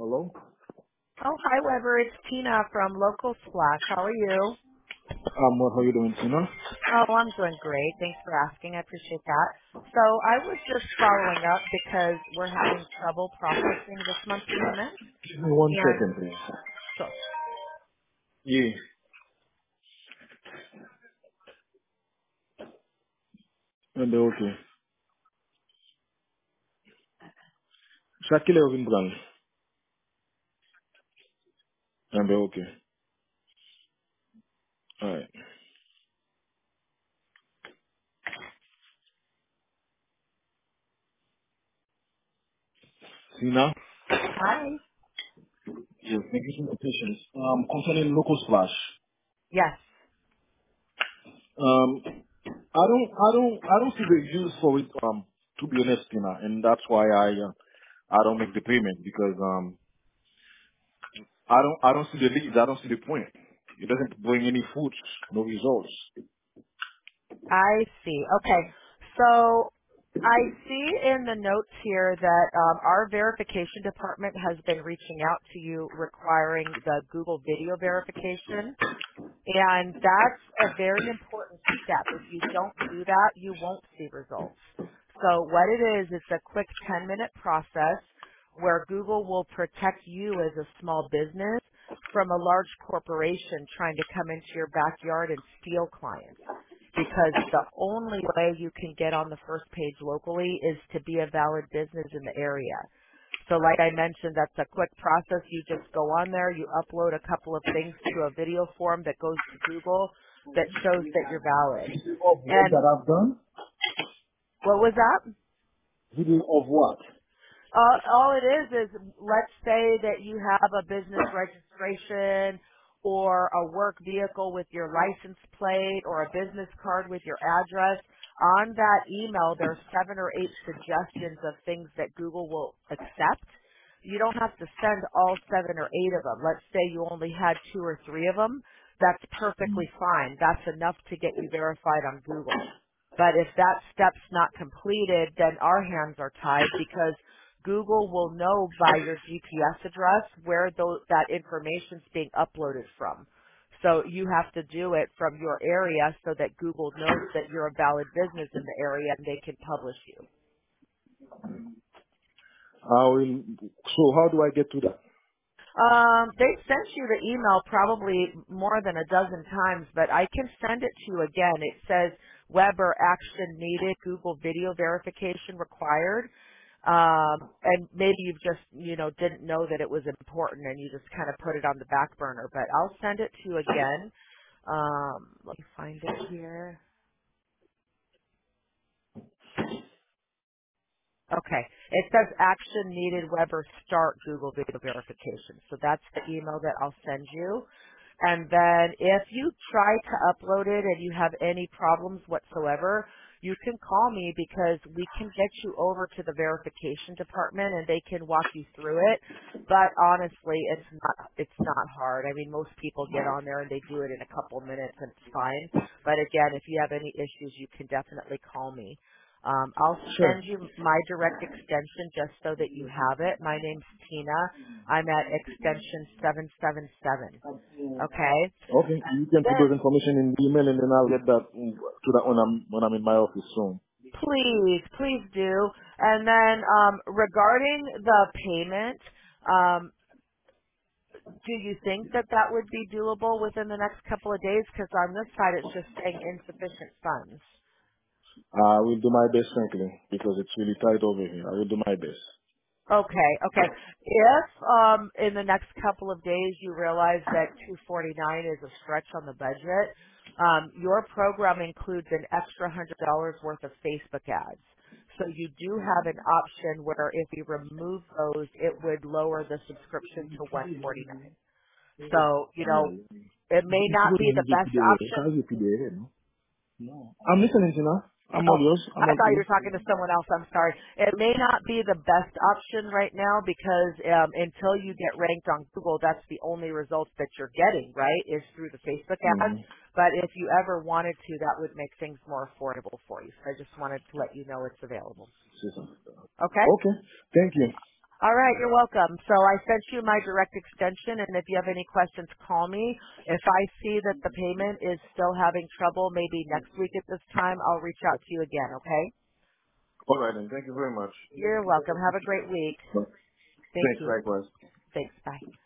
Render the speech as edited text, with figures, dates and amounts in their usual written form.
Hello? Oh, hi, Weber. It's Tina from Local Splash. How are you? What are you doing, Tina? Oh, I'm doing great. Thanks for asking. I appreciate that. So I was just following up because we're having trouble processing this month's payment. Give me one And second, please. sure. Yeah. And okay. Shakile Ovin Brand. And okay. Alright. Tina? Hi. Yes, thank you for your patience. Concerning local splash. Yes. I don't see the use for it, to be honest, Tina, and that's why I don't make the payment because, I don't see the leads, I don't see the point. It doesn't bring any fruits, no results. I see. Okay. So I see in the notes here that our verification department has been reaching out to you requiring the Google video verification. And that's a very important step. If you don't do that, you won't see results. So what it is, it's a quick 10-minute process where Google will protect you as a small business from a large corporation trying to come into your backyard and steal clients. Because the only way you can get on the first page locally is to be a valid business in the area. So like I mentioned, that's a quick process. You just go on there, you upload a couple of things to a video form that goes to Google that shows that you're valid. Video of what And that I've done? what was that? Video of what? All it is let's say that you have a business registration or a work vehicle with your license plate or a business card with your address. On that email, there are 7 or 8 suggestions of things that Google will accept. You don't have to send all 7 or 8 of them. Let's say you only had 2 or 3 of them. That's perfectly fine. That's enough to get you verified on Google. But if that step's not completed, then our hands are tied because Google will know by your GPS address where that information's being uploaded from. So you have to do it from your area so that Google knows that you're a valid business in the area and they can publish you. I will. So how do I get to that? They sent you the email probably more than a dozen times, but I can send it to you again. It says Weber action needed, Google video verification required. And maybe you've just, didn't know that it was important and you just kind of put it on the back burner, but I'll send it to you again. Let me find it here. Okay. It says action needed Weber start Google video verification. So that's the email that I'll send you. And then if you try to upload it and you have any problems whatsoever, you can call me because we can get you over to the verification department and they can walk you through it. But honestly, it's not hard. I mean, most people get on there and they do it in a couple minutes and it's fine. But again, if you have any issues, you can definitely call me. I'll Sure. send you my direct extension just so that you have it. My name's Tina. I'm at extension 777. Okay. Okay, you can put Then those information in the email, and then I'll get that to that when I'm in my office soon. please do. And then regarding the payment, um, do you think that that would be doable within the next couple of days? Because on this side, it's just saying insufficient funds. I will do my best, frankly, because it's really tight over here. I will do my best. Okay. If in the next couple of days you realize that 249 is a stretch on the budget, your program includes an extra $100 worth of Facebook ads. So you do have an option where if you remove those, it would lower the subscription to 149. So, it may not be the best option. No. I'm listening, Tina. I'm all Oh, yours. I'm I all thought you yours. were talking to someone else. I'm sorry. It may not be the best option right now because until you get ranked on Google, that's the only results that you're getting, right, is through the Facebook ads. Mm-hmm. But if you ever wanted to, that would make things more affordable for you. So I just wanted to let you know it's available. Listen. Okay? Okay. Thank you. All right, you're welcome. So I sent you my direct extension, and if you have any questions, call me. If I see that the payment is still having trouble, maybe next week at this time, I'll reach out to you again, okay? All right, then. Thank you very much. You're welcome. Have a great week. Thank Thanks, you. likewise. Thanks. Bye.